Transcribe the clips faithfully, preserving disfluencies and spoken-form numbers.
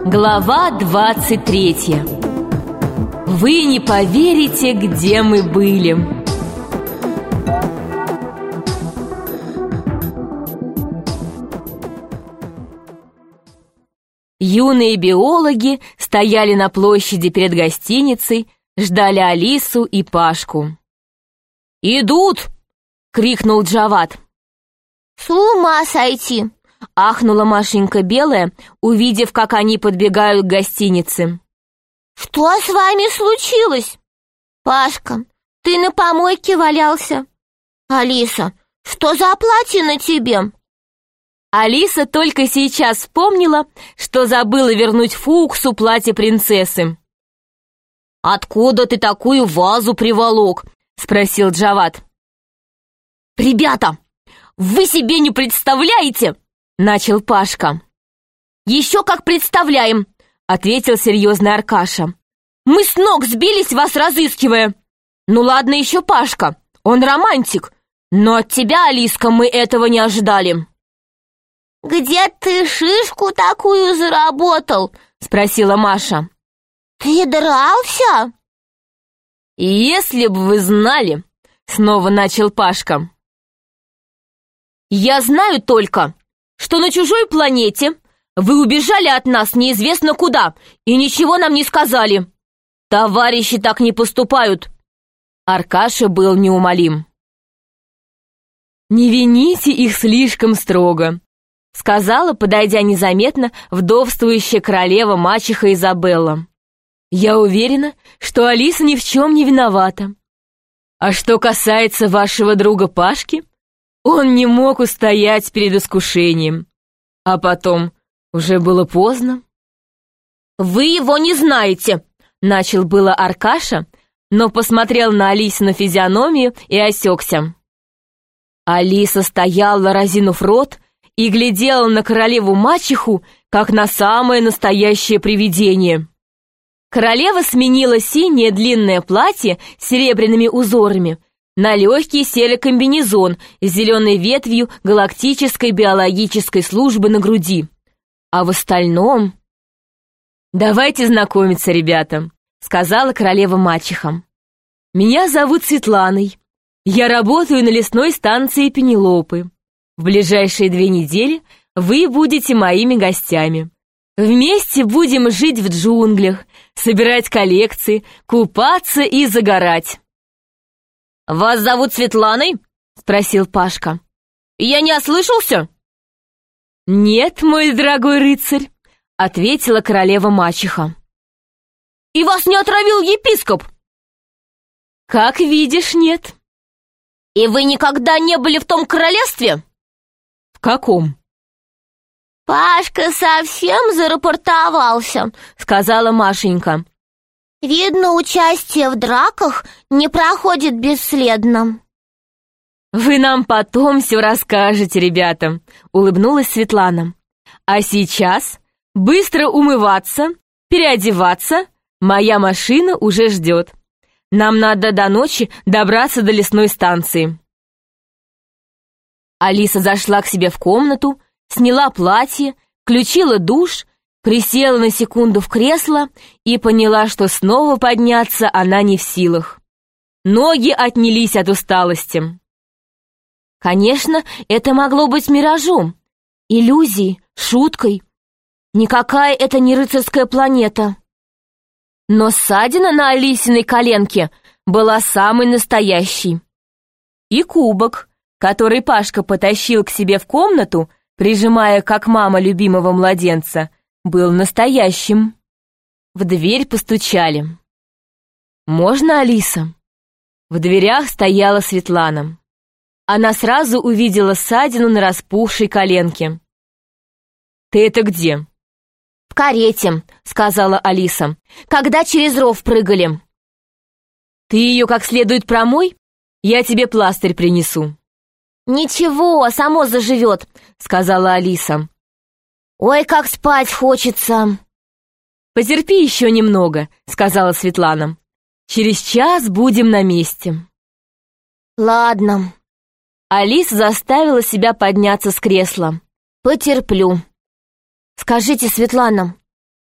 Глава двадцать третья. Вы не поверите, где мы были. Юные биологи стояли на площади перед гостиницей, ждали Алису и Пашку. «Идут!» — крикнул Джавад. «С ума сойти!» — ахнула Машенька Белая, увидев, как они подбегают к гостинице. «Что с вами случилось? Пашка, ты на помойке валялся. Алиса, что за платье на тебе?» Алиса только сейчас вспомнила, что забыла вернуть Фуксу платье принцессы. «Откуда ты такую вазу приволок?» — спросил Джавад. «Ребята, вы себе не представляете!» — начал Пашка. «Еще как представляем!» — ответил серьезный Аркаша. «Мы с ног сбились, вас разыскивая. Ну ладно еще Пашка, он романтик, но от тебя, Алиска, мы этого не ожидали». «Где ты шишку такую заработал?» — спросила Маша. «Ты дрался?» «Если бы вы знали!» — снова начал Пашка. «Я знаю только, что на чужой планете вы убежали от нас неизвестно куда и ничего нам не сказали. Товарищи так не поступают!» Аркаша был неумолим. «Не вините их слишком строго», — сказала, подойдя незаметно, вдовствующая королева-мачеха Изабелла. «Я уверена, что Алиса ни в чем не виновата. А что касается вашего друга Пашки, он не мог устоять перед искушением. А потом уже было поздно». «Вы его не знаете», — начал было Аркаша, но посмотрел на Алисину физиономию и осекся. Алиса стояла, разинув рот, и глядела на королеву-мачеху, как на самое настоящее привидение. Королева сменила синее длинное платье с серебряными узорами на легкий серый комбинезон с зеленой ветвью галактической биологической службы на груди. А в остальном... «Давайте знакомиться, ребята», — сказала королева-мачеха. «Меня зовут Светланой. Я работаю на лесной станции Пенелопы. В ближайшие две недели вы будете моими гостями. Вместе будем жить в джунглях, собирать коллекции, купаться и загорать». «Вас зовут Светланой?» — спросил Пашка. «Я не ослышался?» «Нет, мой дорогой рыцарь», — ответила королева-мачеха. «И вас не отравил епископ?» «Как видишь, нет». «И вы никогда не были в том королевстве?» «В каком?» «Пашка совсем зарапортовался», — сказала Машенька. «Видно, участие в драках не проходит бесследно». «Вы нам потом все расскажете, ребята», — улыбнулась Светлана. «А сейчас быстро умываться, переодеваться, моя машина уже ждет. Нам надо до ночи добраться до лесной станции». Алиса зашла к себе в комнату, сняла платье, включила душ, присела на секунду в кресло и поняла, что снова подняться она не в силах. Ноги отнялись от усталости. Конечно, это могло быть миражом, иллюзией, шуткой. Никакая это не рыцарская планета. Но ссадина на Алисиной коленке была самой настоящей. И кубок, который Пашка потащил к себе в комнату, прижимая как мама любимого младенца, был настоящим. В дверь постучали. «Можно, Алиса?» В дверях стояла Светлана. Она сразу увидела ссадину на распухшей коленке. «Ты это где?» «В карете», — сказала Алиса, — «когда через ров прыгали». «Ты ее как следует промой, я тебе пластырь принесу». «Ничего, само заживет», — сказала Алиса. «Ой, как спать хочется». «Потерпи еще немного», — сказала Светлана. «Через час будем на месте». «Ладно». Алиса заставила себя подняться с кресла. «Потерплю». «Скажите, Светлана,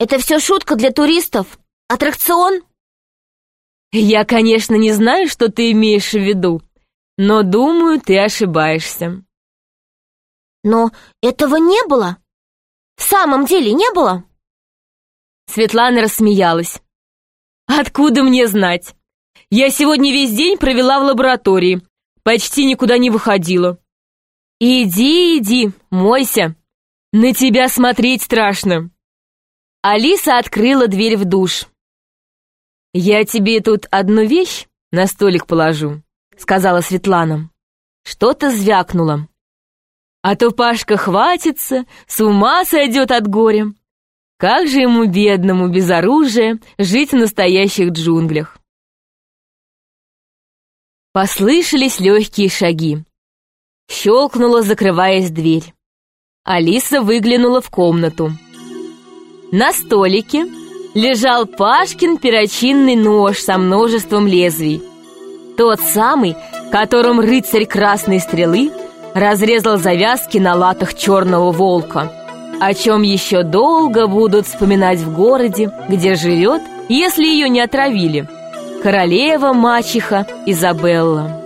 Это все шутка для туристов? Аттракцион? Я, конечно, не знаю, что ты имеешь в виду, но думаю, ты ошибаешься. Но этого не было? В самом деле не было? Светлана рассмеялась. Откуда мне знать? Я сегодня весь день провела в лаборатории, почти никуда не выходила. Иди, иди, мойся. На тебя смотреть страшно. Алиса открыла дверь в душ. «Я тебе тут одну вещь на столик положу», — сказала Светлана. Что-то звякнуло. А то Пашка хватится, с ума сойдет от горя. Как же ему, бедному, без оружия, жить в настоящих джунглях? Послышались легкие шаги. Щелкнула, закрываясь дверь. Алиса выглянула в комнату. На столике лежал Пашкин перочинный нож со множеством лезвий. Тот самый, которым рыцарь Красной Стрелы разрезал завязки на латах черного волка, о чем еще долго будут вспоминать в городе, где живет, если ее не отравили, королева-мачеха Изабелла.